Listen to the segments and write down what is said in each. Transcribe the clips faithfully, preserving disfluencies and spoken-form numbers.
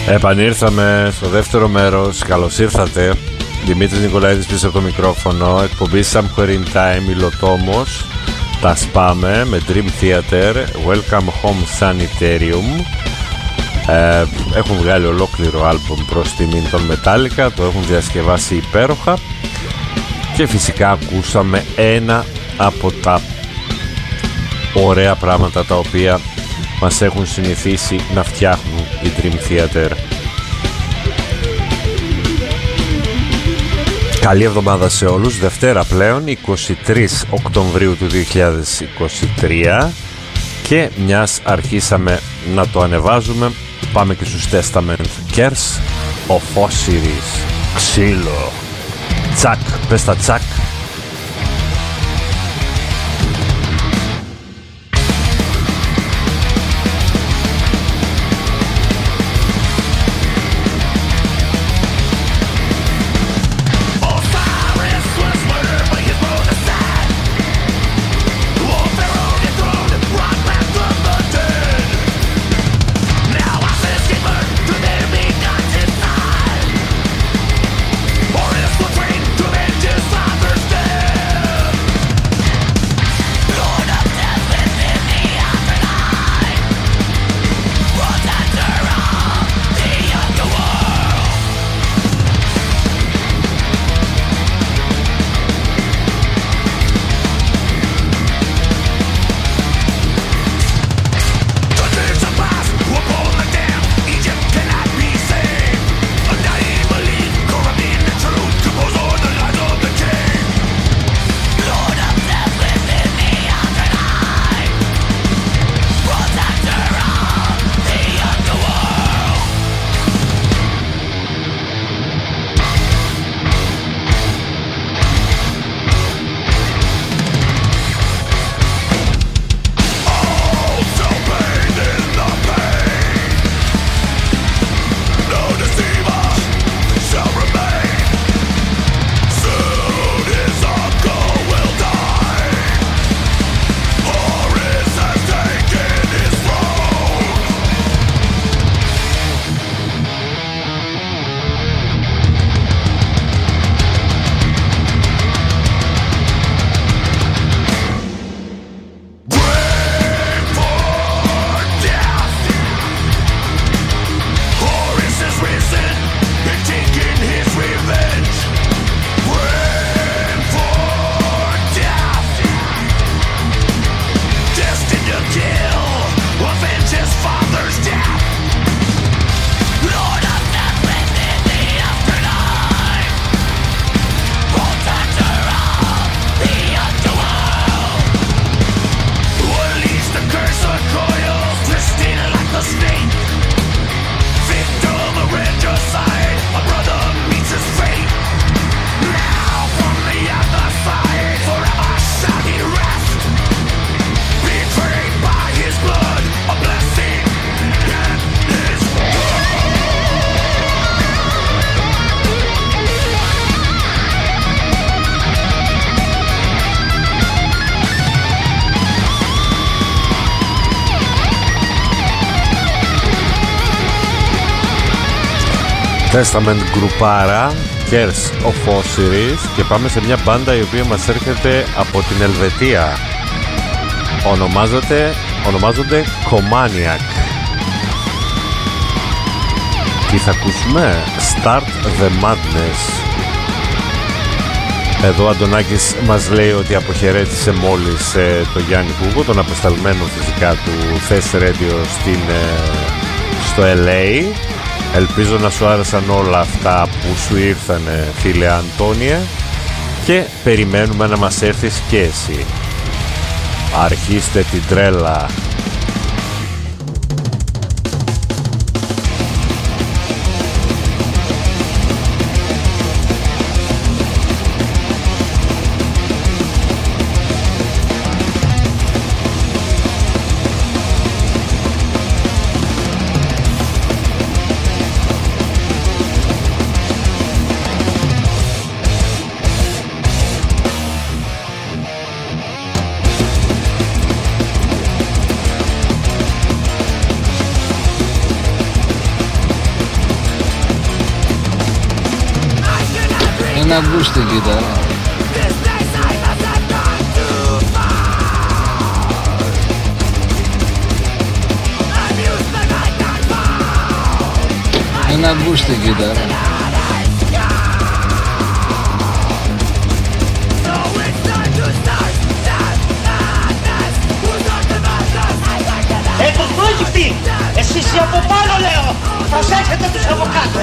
Επανήρθαμε στο δεύτερο μέρος. Καλώς ήρθατε. Δημήτρης Νικολαίδης πίσω από το μικρόφωνο. Εκπομπή Somewhere in Time, Ιλοτόμος. Τα σπάμε με Dream Theater, Welcome Home Sanitarium. ε, Έχουν βγάλει ολόκληρο άλμπομ προς τιμήν των Metallica. Το έχουν διασκευάσει υπέροχα. Και φυσικά ακούσαμε ένα από τα ωραία πράγματα τα οποία μας έχουν συνηθίσει να φτιάχνουν οι Dream Theater. Καλή εβδομάδα σε όλους. Δευτέρα πλέον, εικοστή τρίτη Οκτωβρίου του δύο χιλιάδες είκοσι τρία. Και μιας αρχίσαμε να το ανεβάζουμε, πάμε και στους Testament. Curse of Osiris. Ξύλο. Τσακ, πες τα τσακ. Testament γκρουπάρα, Curse of Osiris. Και πάμε σε μια μπάντα η οποία μας έρχεται από την Ελβετία. Ονομάζονται, ονομάζονται Comaniac. Τι θα ακούσουμε? Start the Madness. Εδώ ο Αντωνάκης μας λέει ότι αποχαιρέτησε μόλις ε, το Γιάννη Κούγο, τον απεσταλμένο φυσικά του Fest Radio στην, ε, στο ελ έι. Ελπίζω να σου άρεσαν όλα αυτά που σου ήρθανε, φίλε Αντώνιε, και περιμένουμε να μας έρθεις και εσύ. Αρχίστε την τρέλα. Ένα ακούστε κοίταρα. Ένα ακούστε κοίταρα. Ε, τους πρόγυπτοι! Εσείς οι από πάνω λέω! Προσέχετε τους από κάτω!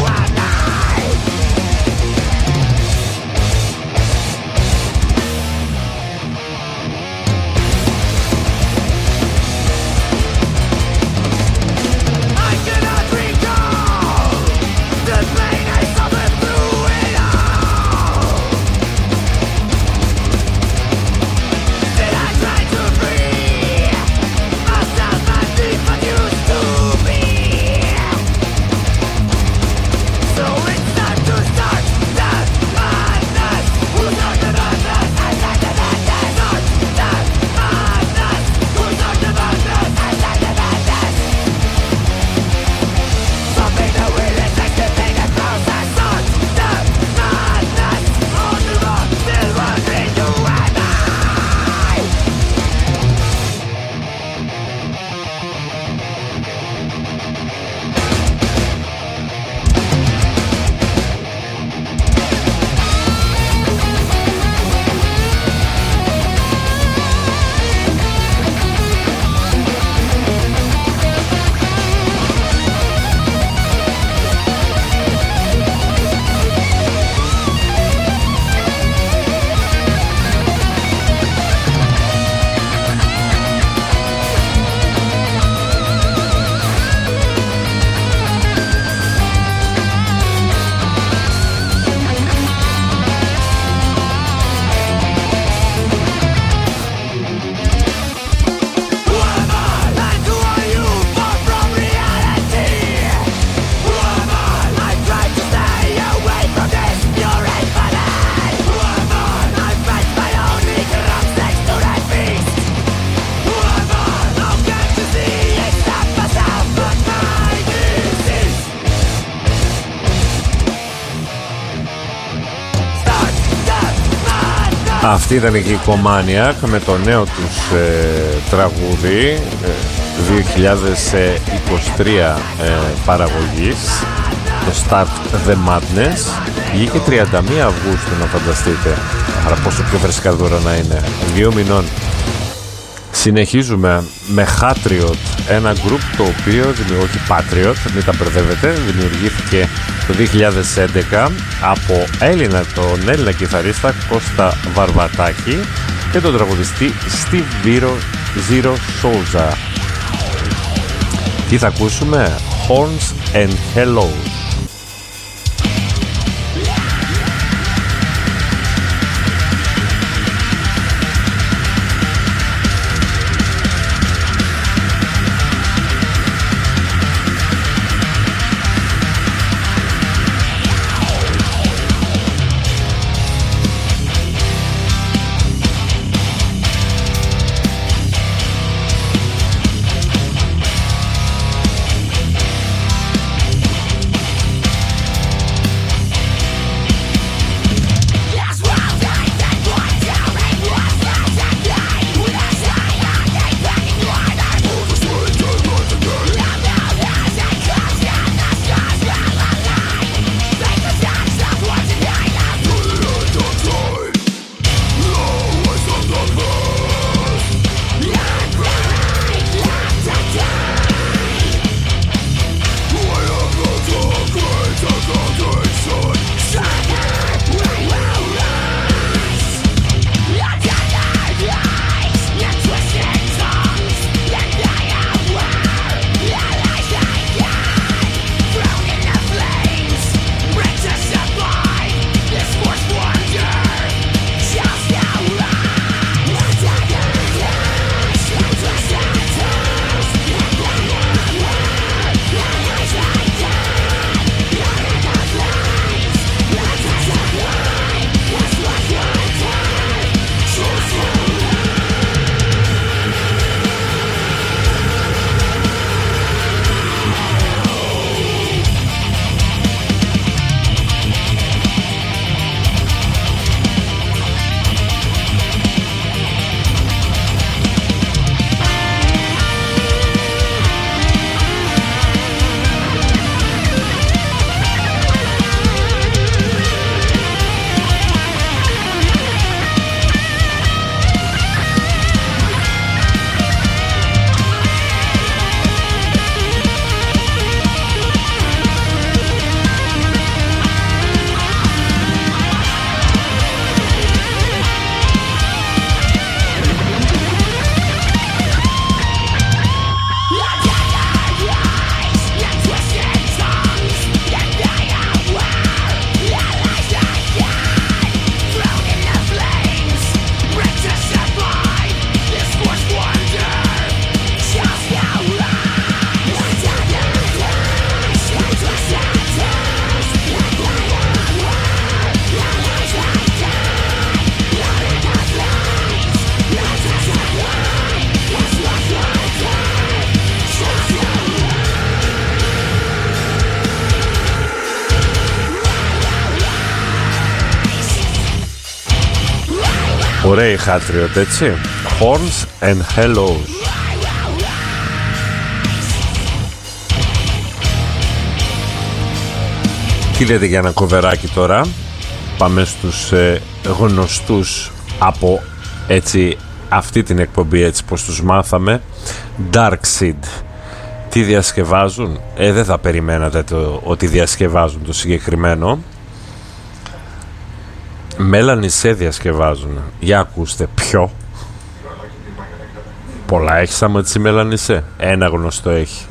Αυτή ήταν και η Comaniac με το νέο τους ε, τραγούδι ε, δύο χιλιάδες είκοσι τρία ε, παραγωγής, το Start the Madness. Βγήκε τριάντα μία Αυγούστου, να φανταστείτε. Άρα πόσο πιο φρεσκά τώρα να είναι, δύο μηνών. Συνεχίζουμε με Hatriot, ένα group το οποίο, όχι Patriot, μην τα μπερδεύετε, δημιουργήθηκε το δύο χιλιάδες έντεκα από Έλληνα, τον Έλληνα κιθαρίστα Κώστα Βαρβατάκη και τον τραγουδιστή Steve Zero Souza. Τι θα ακούσουμε? Horns and Hellos. Ωραίοι Χάτριοτ, έτσι. Horns and Hellos. Τι λέτε για ένα κοβεράκι τώρα? Πάμε στους ε, γνωστούς από έτσι αυτή την εκπομπή, έτσι πως τους μάθαμε. Darkseed. Τι διασκευάζουν? Ε, δεν θα περιμένατε το, ότι διασκευάζουν το συγκεκριμένο. Μέλανισέ διασκευάζουν. Για ακούστε ποιο. Πολλά έχει άμα τη Μέλανισέ. Ένα γνωστό έχει.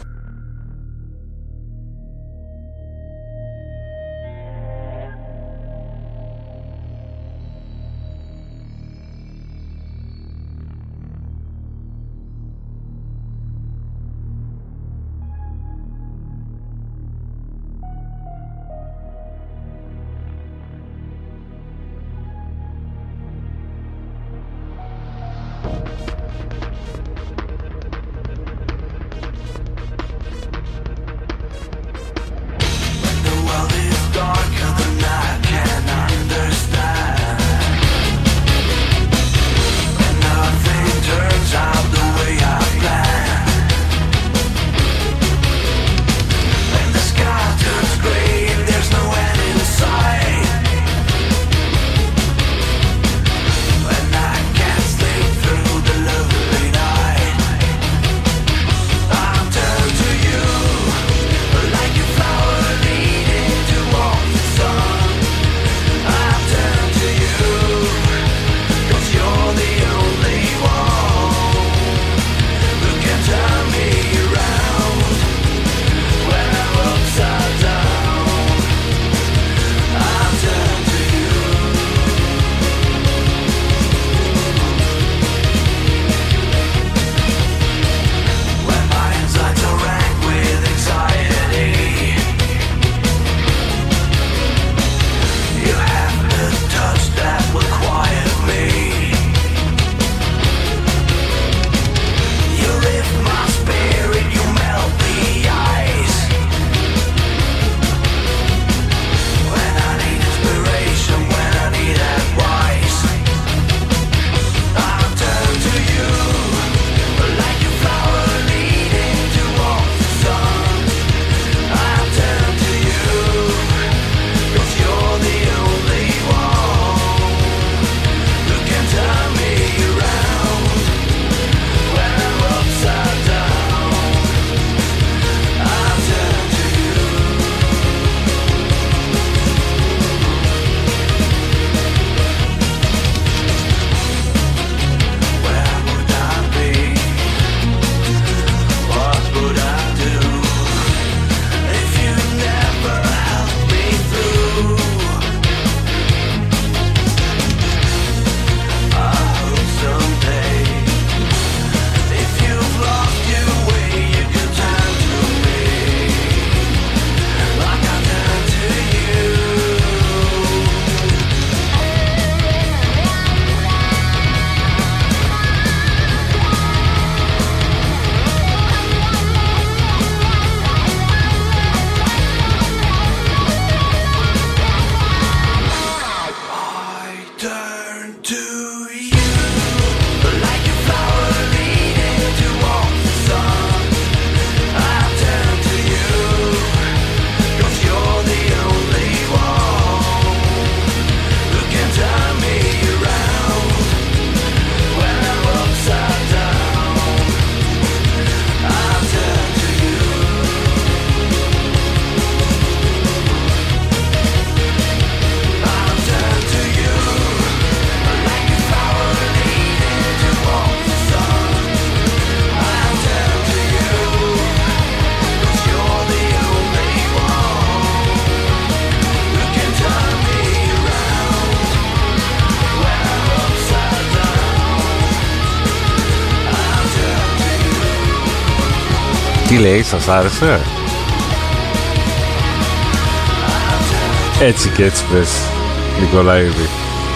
Τι λέει, σας άρεσε? Έτσι και έτσι πες, Νικολαίδη.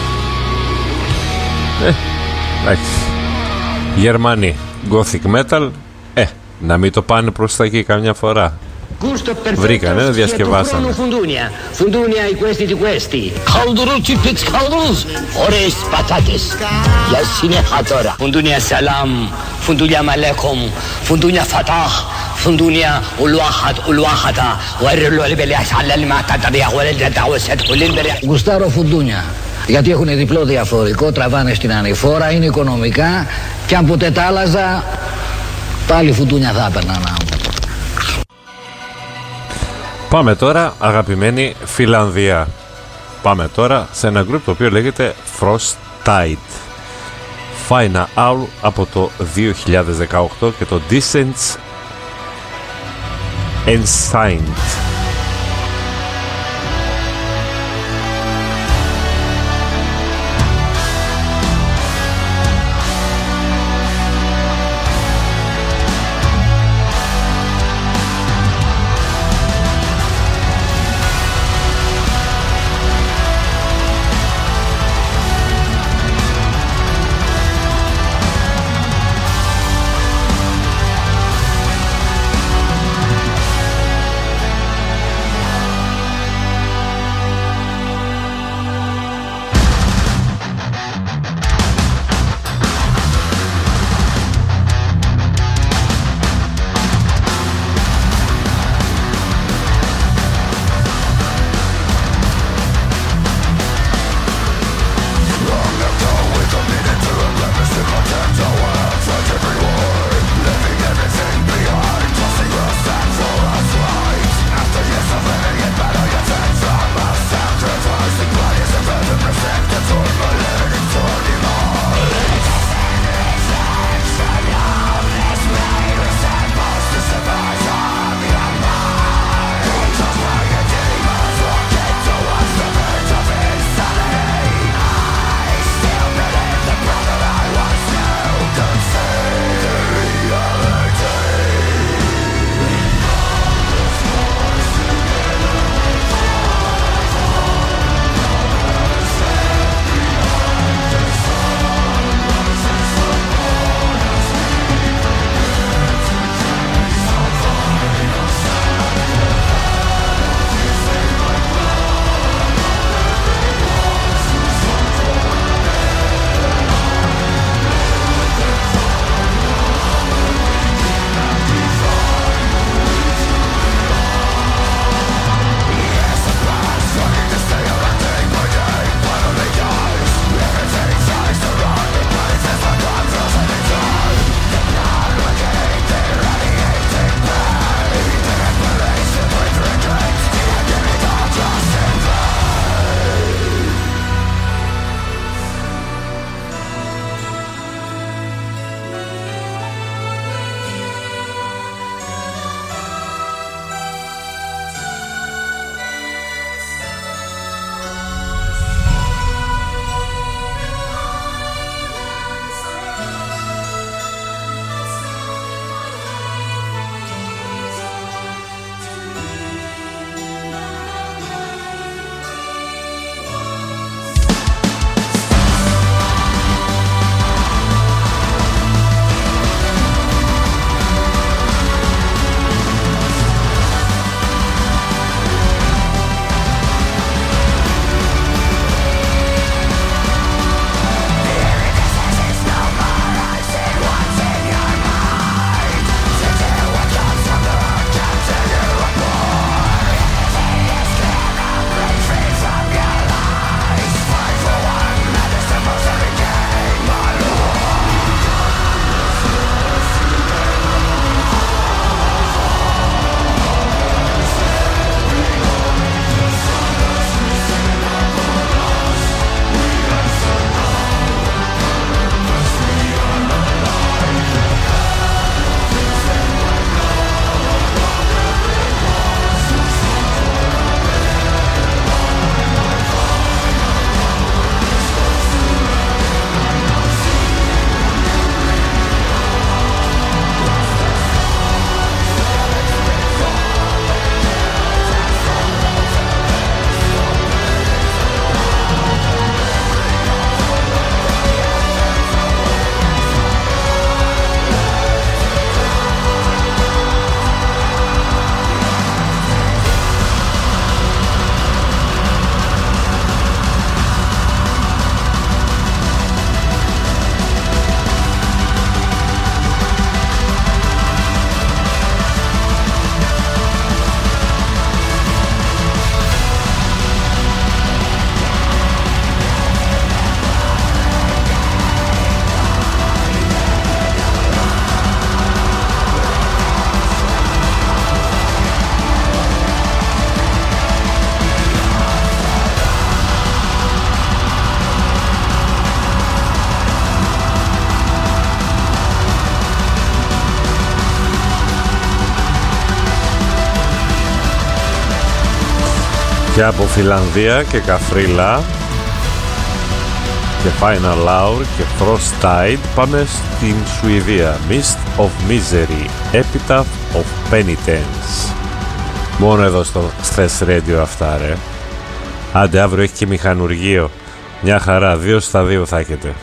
Ε, εντάξει. Γερμανοί, Gothic Metal, ε, να μην το πάνε προς τα εκεί καμιά φορά. βρήκανε, διασκευάσανε. Fundunia, Fundunia i questi di questi. Kalduruci pix kalduruz. Ores patates. Yassine hatora. Fundunia salam. Fundunia malekum. Fundunia fatah. Fundunia ulwahat ulwahata. Warrilu albeli as'alal ma tatabi'a walidata wasat kullin bari. Gustavo Fundunia. Γιατί έχουν διπλό διαφορικό, τραβάνε στην ανηφόρα, είναι οικονομικά και αν ποτέ τα άλλαζα, πάλι φουντούνια θα έπαιρνα. Πάμε τώρα, αγαπημένη Φιλανδία. Πάμε τώρα σε ένα γκρουπ το οποίο λέγεται Frost Tide. Φάινα Owl από το δύο χιλιάδες δεκαοκτώ και το Descents Ensigned. Και από Φιλανδία και Καφρίλα και Final Hour και Frost Tide πάμε στην Σουηδία. Mist of Misery, Epitaph of Penitence. Μόνο εδώ στο Stress Radio αυτά ρε. Άντε αύριο έχει και μηχανουργείο. Μια χαρά, δύο στα δύο θα έχετε.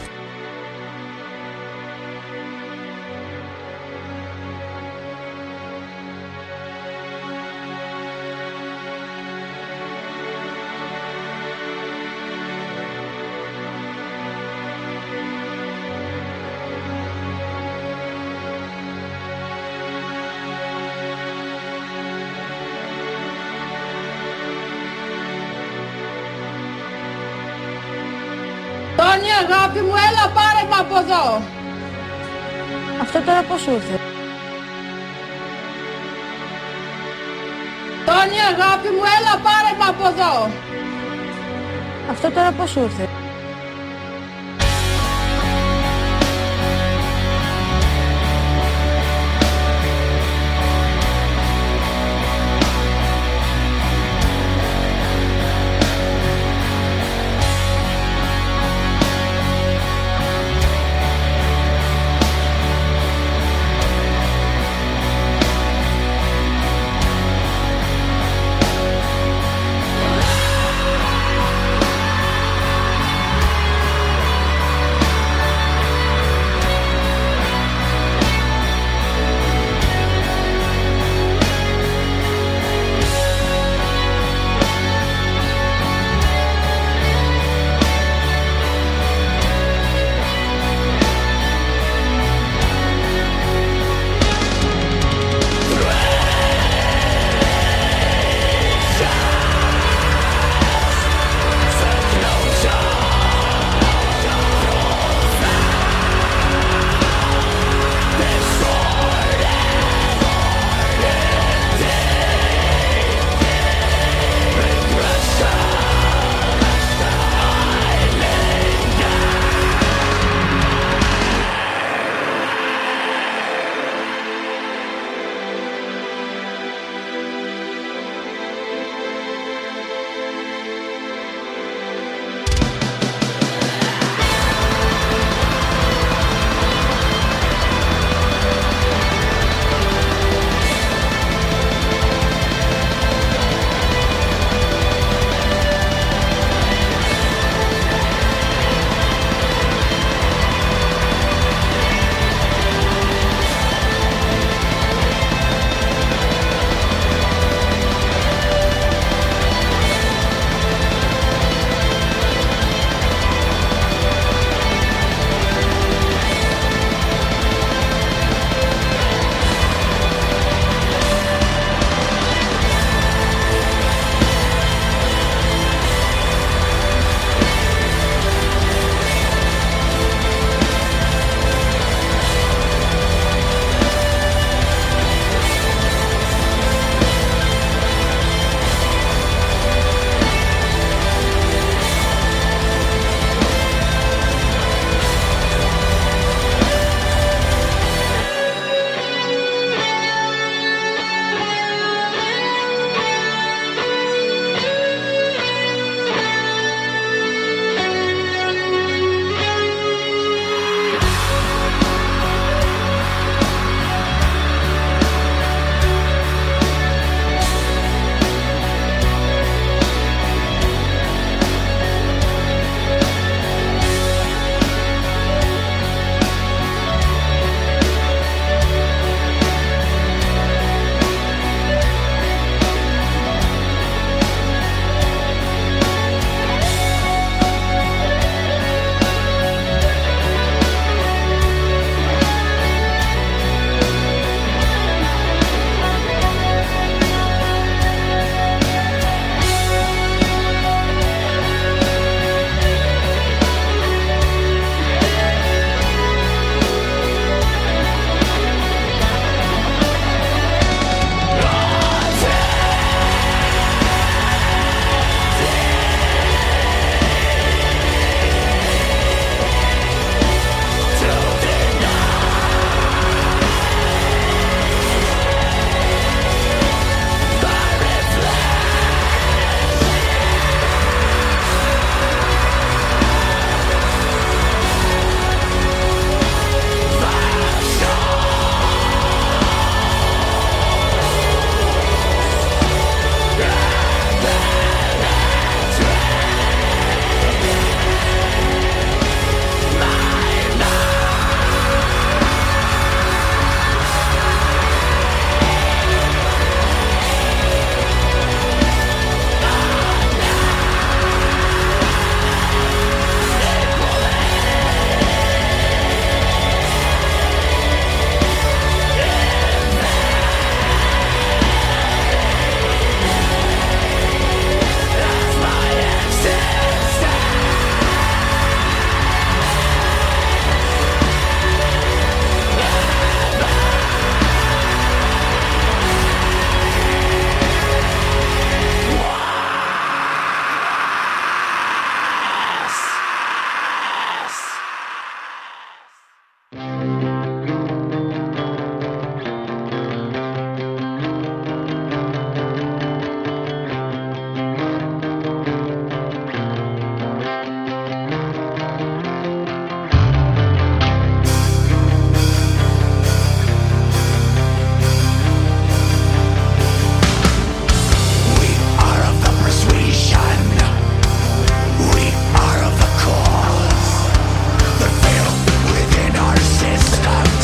Τόνια, αγάπη μου, έλα πάρε με από εδώ. Αυτό τώρα πώς σου ήρθε? Τόνια, αγάπη μου, έλα πάρε με από εδώ. Αυτό τώρα πώς σου ήρθε?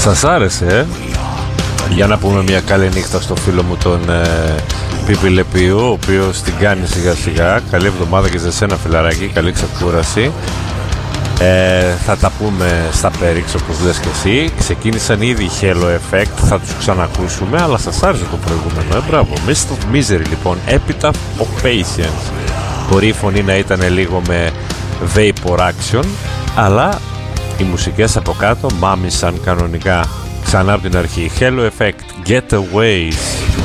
Σας άρεσε, ε? Για να πούμε μια καλή νύχτα στο φίλο μου τον ε, Πίπη Λεπίου, ο οποίος την κάνει σιγά σιγά. Καλή εβδομάδα και σε σένα φιλαράκι, καλή ξεκούραση. ε, Θα τα πούμε στα Πέριξ όπως λες και εσύ. Ξεκίνησαν ήδη οι Halo Effect, θα τους ξανακούσουμε, αλλά σας άρεσε το προηγούμενο, ε, μπράβο. Mist of Misery λοιπόν, Epitaph of Patience. Μπορεί η φωνή να ήταν λίγο με vapor action, αλλά οι μουσικές από κάτω μάμισαν κανονικά. Ξανά από την αρχή, Halo Effect, Getaways.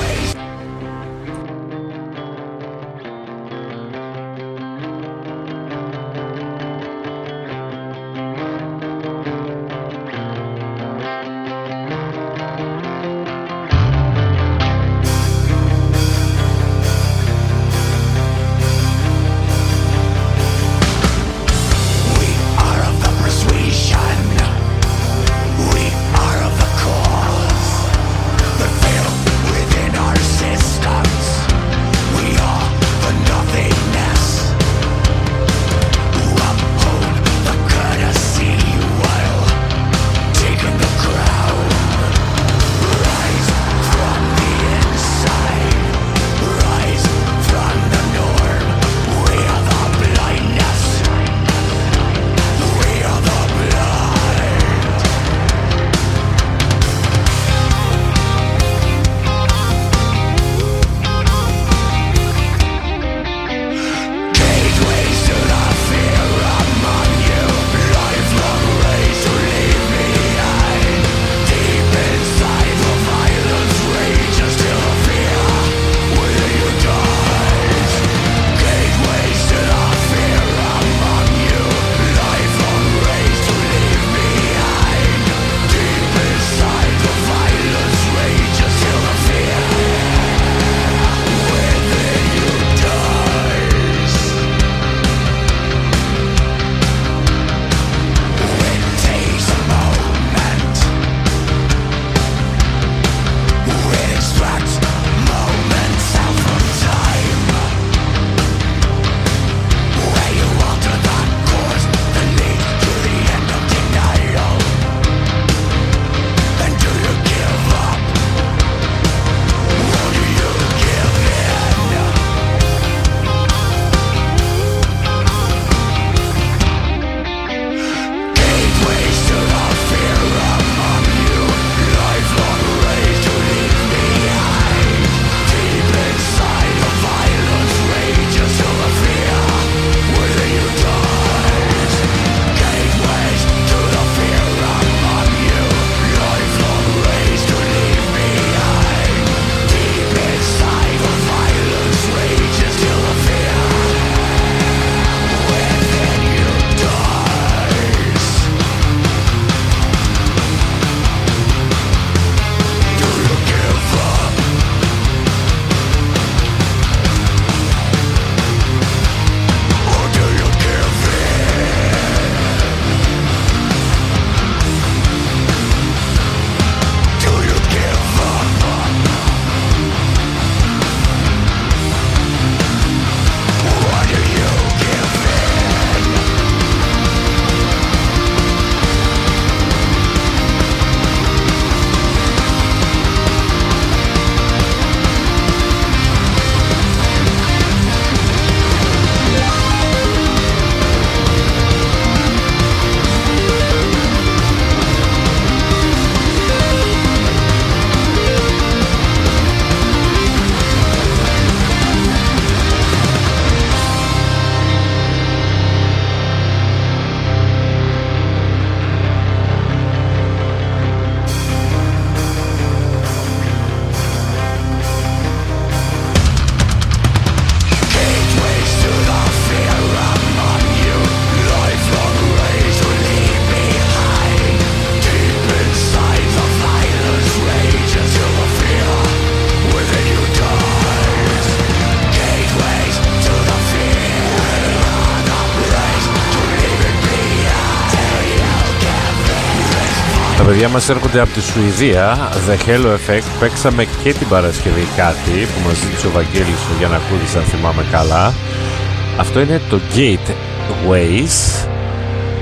Τα παιδιά μας έρχονται από τη Σουηδία, The Halo Effect. Παίξαμε και την Παρασκευή κάτι που μας ζήτησε ο Βαγγέλης ο Γιαννακούδης, αν θυμάμαι καλά. Αυτό είναι το Gateways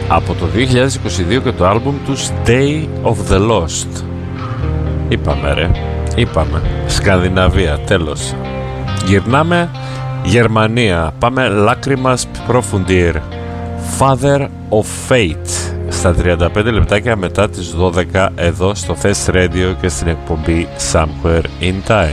από το δύο χιλιάδες είκοσι δύο και το άλμπουμ τους Day of the Lost. Είπαμε ρε, είπαμε Σκανδιναβία, τέλος. Γυρνάμε Γερμανία, πάμε Lacrimas Profundir, Father of Fate, στα τριάντα πέντε λεπτάκια μετά τις δώδεκα εδώ στο Fest Radio και στην εκπομπή Somewhere in Time.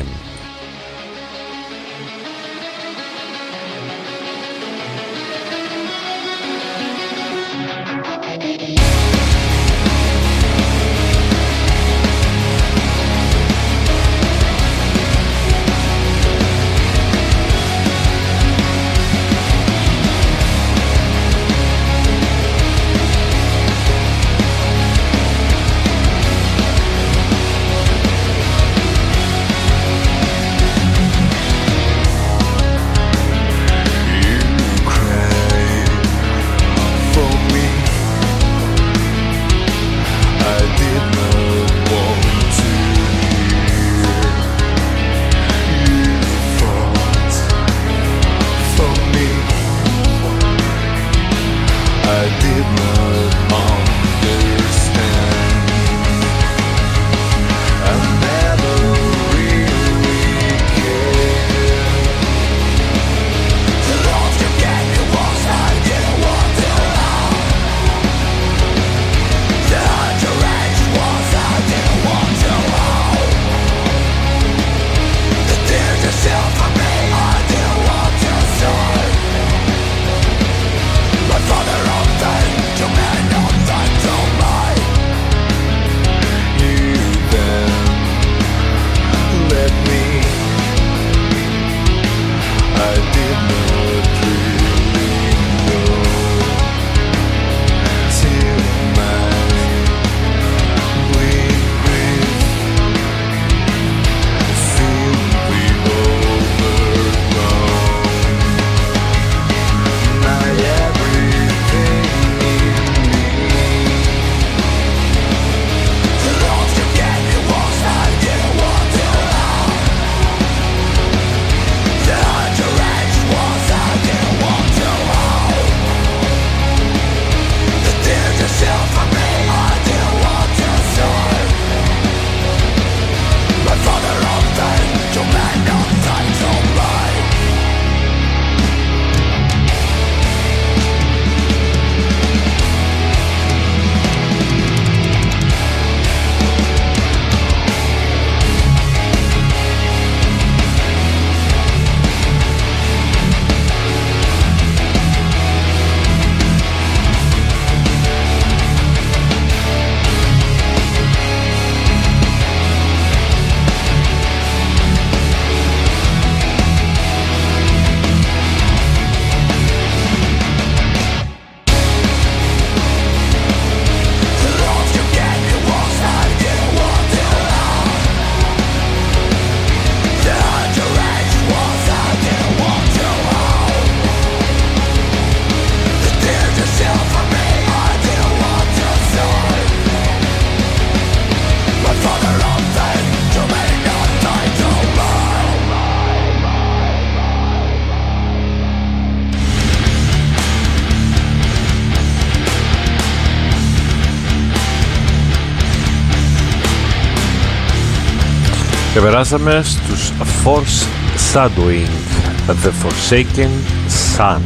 Και περάσαμε στους Force Shadowing, The Forsaken Sun.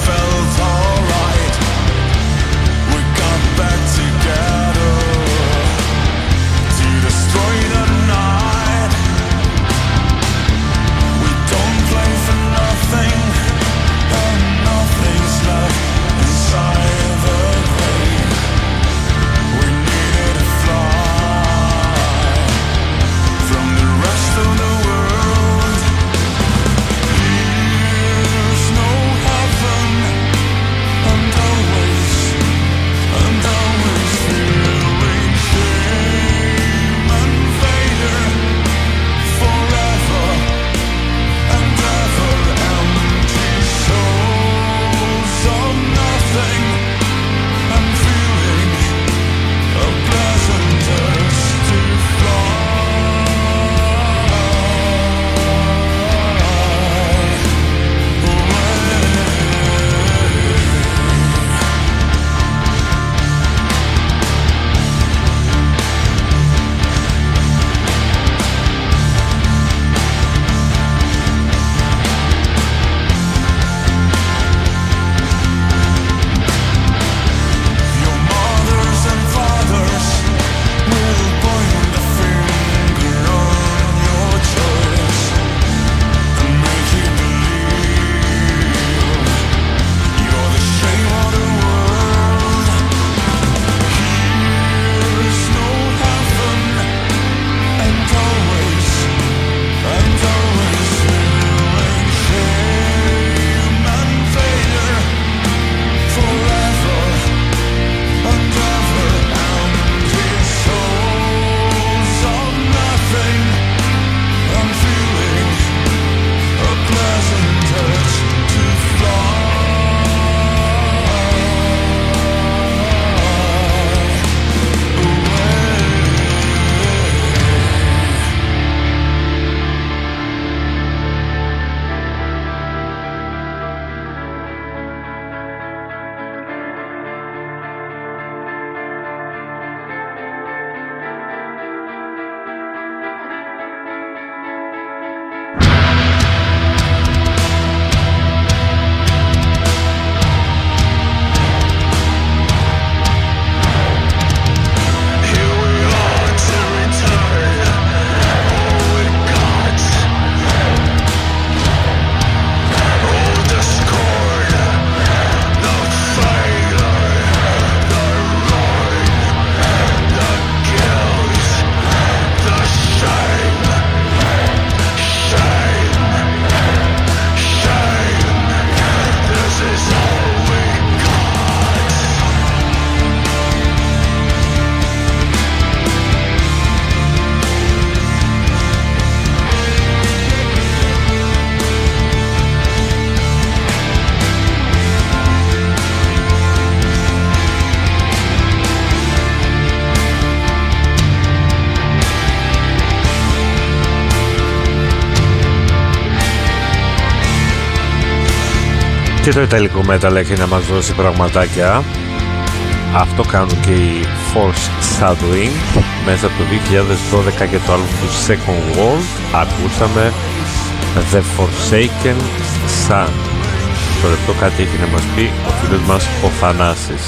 Together Και το ιταλικό metal έχει να μας δώσει πραγματάκια. Αυτό κάνουν και οι Force Southwind μέσα από το δύο χιλιάδες δώδεκα και το άλμπουμ του Second World. Ακούσαμε The Forsaken Sun. Στο λεπτό κάτι έχει να μας πει ο φίλος μας ο Θανάσης.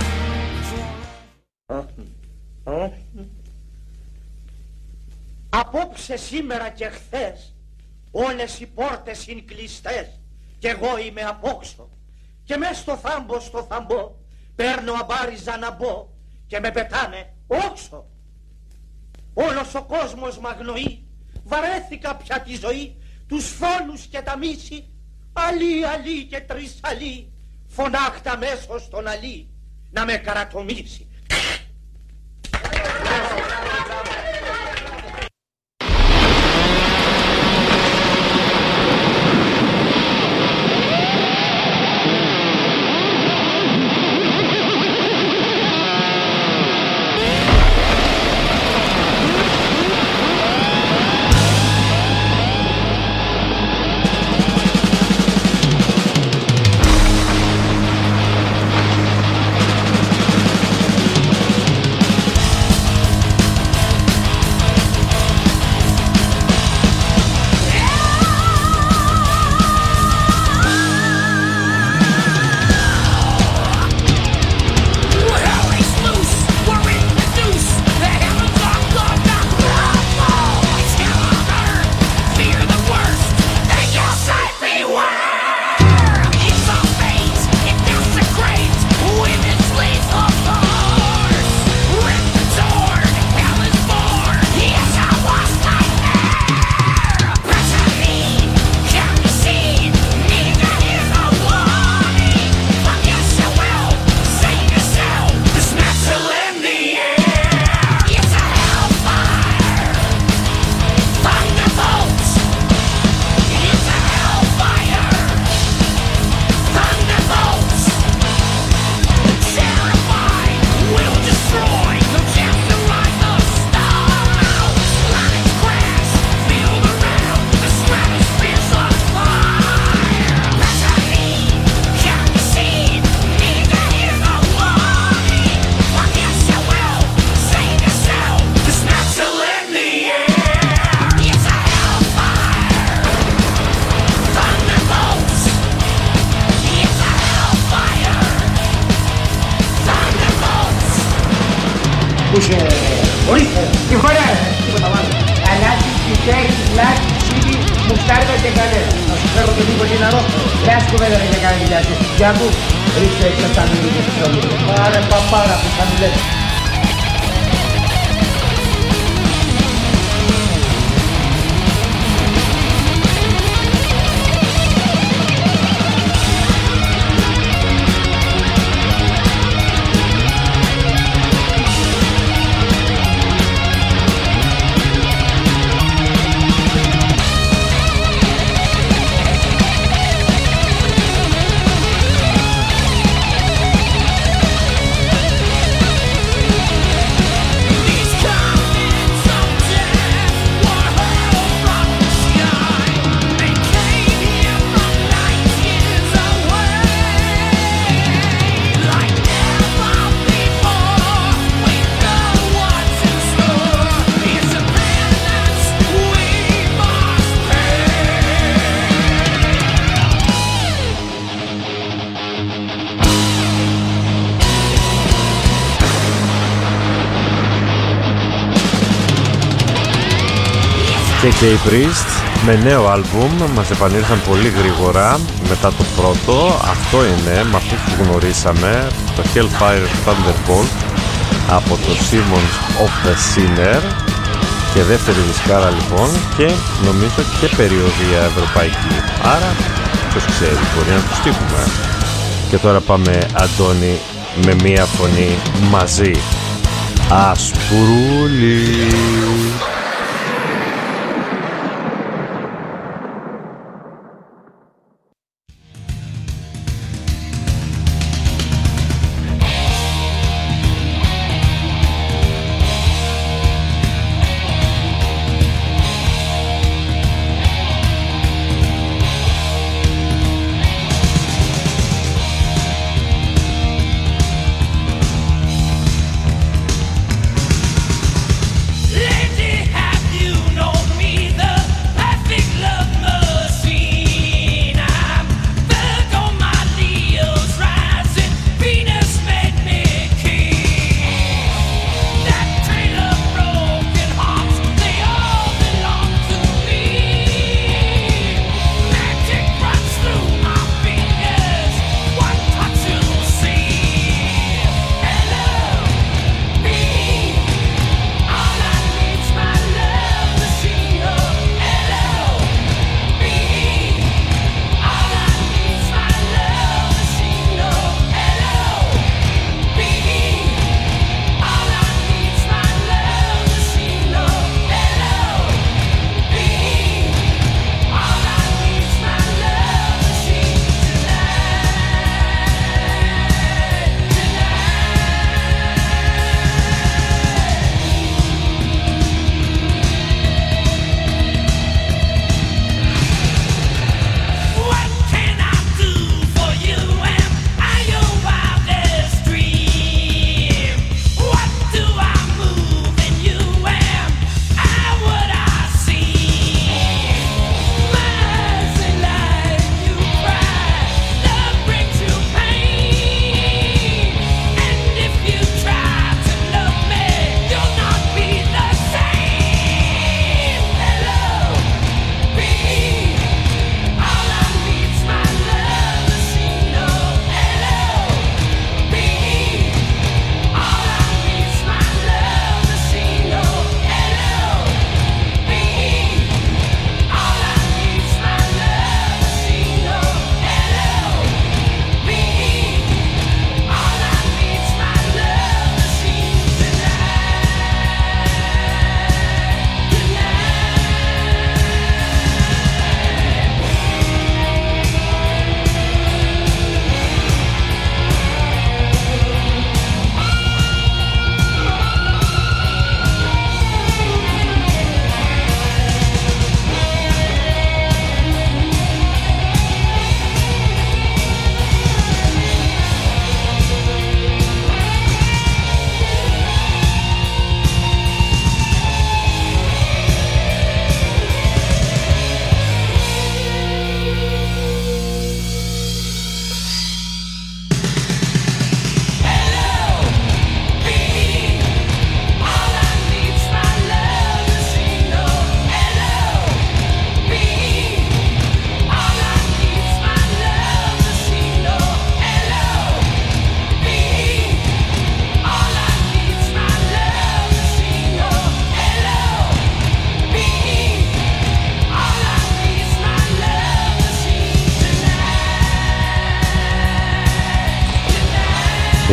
Απόψε, σήμερα και χθες όλες οι πόρτες είναι κλειστές κι εγώ είμαι απόξω και μες στο θάμπο στο θαμπό παίρνω αμπάριζα να μπω και με πετάνε όξο. Όλος ο κόσμος μ' αγνοεί, βαρέθηκα πια τη ζωή, τους φόνους και τα μίση, αλή αλή και τρισαλή, φωνάχτα μέσω στον αλή να με καρατομήσει. Ακούσε, ορίστε, τι χωρά, τίποτα μάλλον. Αλάτι, φυτέχι, λάκι, ξύλι, μουστάρδα και καλές. Να σου φέρω το λίγο τι νερό, λες κουβέντα δεν κάνει δουλειά σου. Για μου, ρίξε έξω τα μίλια και στο λίγο. Πάρε παπάρα που θα μιλές. Και οι Priest με νέο άλμπουμ μας επανήλθαν πολύ γρήγορα μετά το πρώτο. Αυτό είναι, με αυτό που γνωρίσαμε, το Hellfire Thunderbolt από το Sermons of the Sinner, και δεύτερη δισκάρα λοιπόν, και νομίζω και περιοδία ευρωπαϊκή, άρα ποιος ξέρει, μπορεί να τους τύχουμε. Και τώρα πάμε, Αντώνη, με μία φωνή μαζί. Ασπρούλη.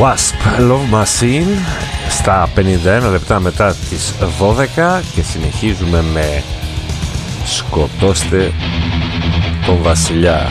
Wasp, Love Machine στα πενήντα ένα λεπτά μετά τις δώδεκα και συνεχίζουμε με σκοτώστε τον βασιλιά.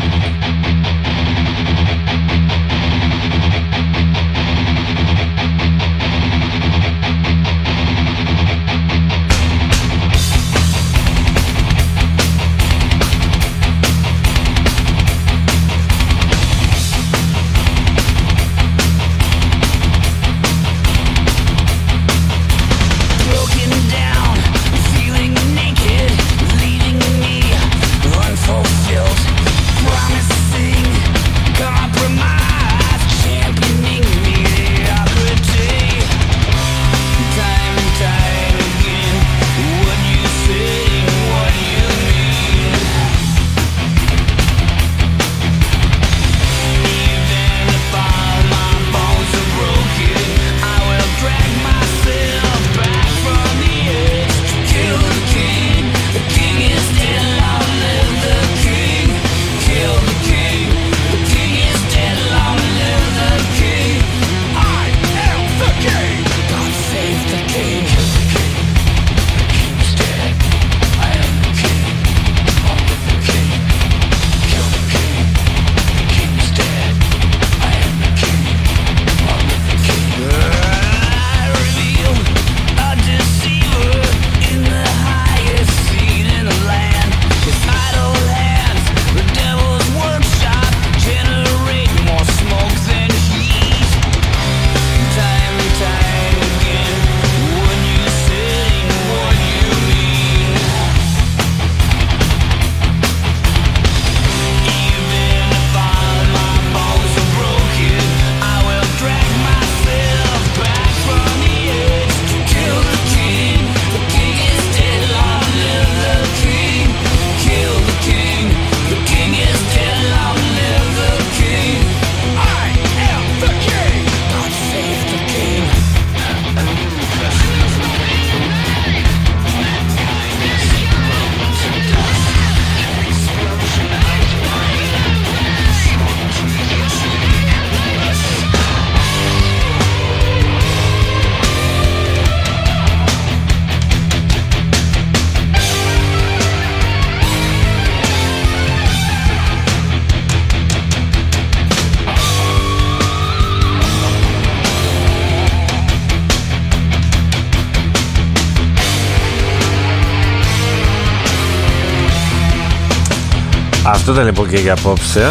Αυτό ήταν λοιπόν και για απόψε,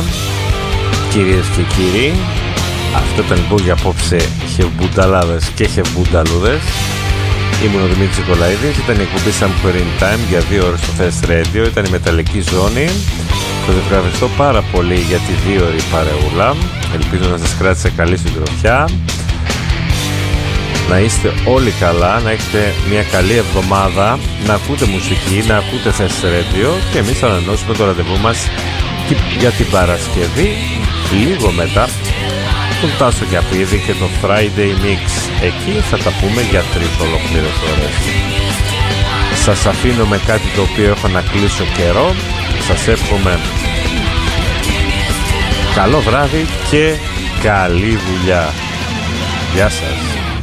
κυρίες και κύριοι. Αυτό ήταν λοιπόν για απόψε χευμπουνταλάδες και χευμπουνταλούδες. Ήμουν ο Δημήτρης Νικολαίδης, ήταν η εκπομπή Somewhere in Time για δύο ώρες στο Fest Radio. Ήταν η μεταλλική ζώνη. Σας ευχαριστώ πάρα πολύ για τη δύο ώρη παρεούλα. Ελπίζω να σας κράτησε καλή συντροφιά. Να είστε όλοι καλά, να έχετε μια καλή εβδομάδα, να ακούτε μουσική, να ακούτε Fest Radio και εμείς θα ανανεώσουμε το ραντεβού μας για την Παρασκευή λίγο μετά τον Τάσο Κιαπίδη και το Friday Mix. Εκεί θα τα πούμε για τρεις ολοκλήρες ώρες. Σας αφήνω με κάτι το οποίο έχω να κλείσω καιρό. Σας εύχομαι καλό βράδυ και καλή δουλειά. Γεια σας.